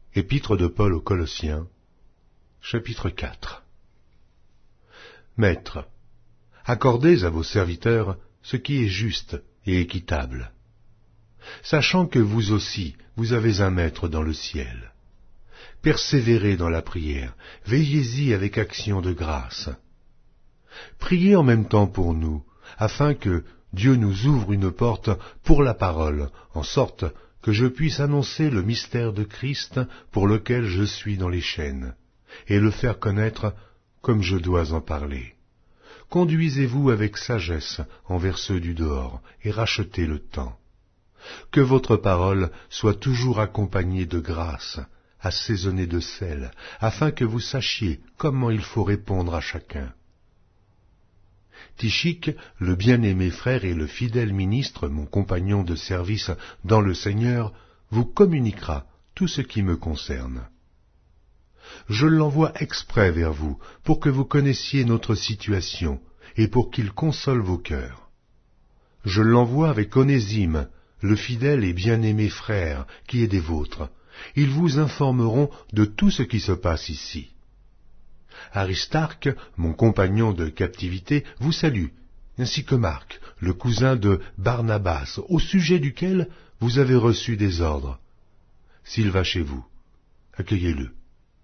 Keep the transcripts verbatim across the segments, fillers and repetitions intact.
Épître de Paul aux Colossiens, chapitre quatre. Maîtres, accordez à vos serviteurs ce qui est juste et équitable, sachant que vous aussi, vous avez un Maître dans le ciel. Persévérez dans la prière, veillez-y avec action de grâce. Priez en même temps pour nous, afin que Dieu nous ouvre une porte pour la parole, en sorte que je puisse annoncer le mystère de Christ pour lequel je suis dans les chaînes, et le faire connaître comme je dois en parler. Conduisez-vous avec sagesse envers ceux du dehors, et rachetez le temps. Que votre parole soit toujours accompagnée de grâce, assaisonnée de sel, afin que vous sachiez comment il faut répondre à chacun. Tychique, le bien-aimé frère et le fidèle ministre, mon compagnon de service dans le Seigneur, vous communiquera tout ce qui me concerne. Je l'envoie exprès vers vous, pour que vous connaissiez notre situation, et pour qu'il console vos cœurs. Je l'envoie avec Onésime, le fidèle et bien-aimé frère, qui est des vôtres. Ils vous informeront de tout ce qui se passe ici. Aristarque, mon compagnon de captivité, vous salue, ainsi que Marc, le cousin de Barnabas, au sujet duquel vous avez reçu des ordres. S'il va chez vous, accueillez-le.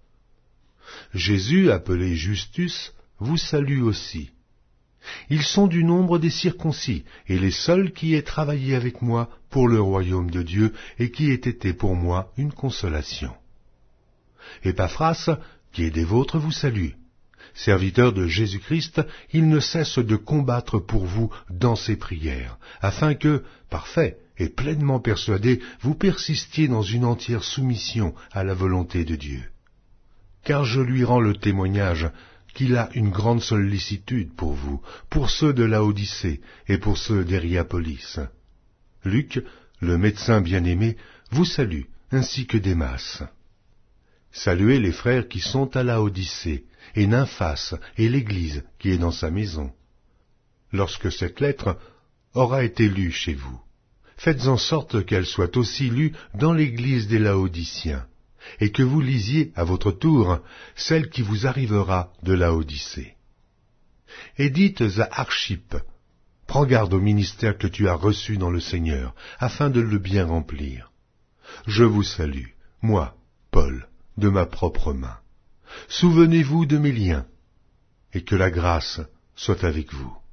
Jésus, appelé Justus, vous salue aussi. Ils sont du nombre des circoncis, et les seuls qui aient travaillé avec moi pour le royaume de Dieu, et qui aient été pour moi une consolation. Épaphras, qui est des vôtres, vous salue. Serviteur de Jésus-Christ, il ne cesse de combattre pour vous dans ses prières, afin que, parfait et pleinement persuadé, vous persistiez dans une entière soumission à la volonté de Dieu. Car je lui rends le témoignage qu'il a une grande sollicitude pour vous, pour ceux de Laodicée et pour ceux d'Hiérapolis. Luc, le médecin bien-aimé, vous salue, ainsi que Démas. Saluez les frères qui sont à Laodicée, et Nymphas, et l'Église qui est dans sa maison. Lorsque cette lettre aura été lue chez vous, faites en sorte qu'elle soit aussi lue dans l'Église des Laodiciens, et que vous lisiez à votre tour celle qui vous arrivera de Laodicée. Et dites à Archippe, prends garde au ministère que tu as reçu dans le Seigneur, afin de le bien remplir. Je vous salue, moi, Paul, de ma propre main. Souvenez-vous de mes liens, et que la grâce soit avec vous.